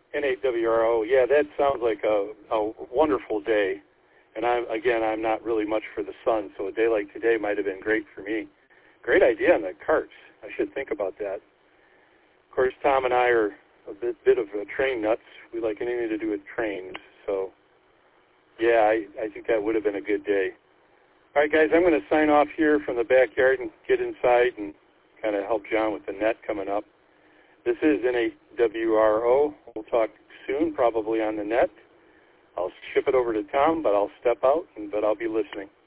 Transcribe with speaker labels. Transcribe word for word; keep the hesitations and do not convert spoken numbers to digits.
Speaker 1: N eight W R O. Yeah, that sounds like a, a wonderful day. And I'm again, I'm not really much for the sun, so a day like today might have been great for me. Great idea on the carts. I should think about that. Of course, Tom and I are a bit, bit of a train nuts. We like anything to do with trains. So, yeah, I, I think that would have been a good day. All right, guys, I'm going to sign off here from the backyard and get inside and kind of help John with the net coming up. This is N eight W R O. We'll talk soon, probably on the net. I'll ship it over to Tom, but I'll step out, and, but I'll be listening.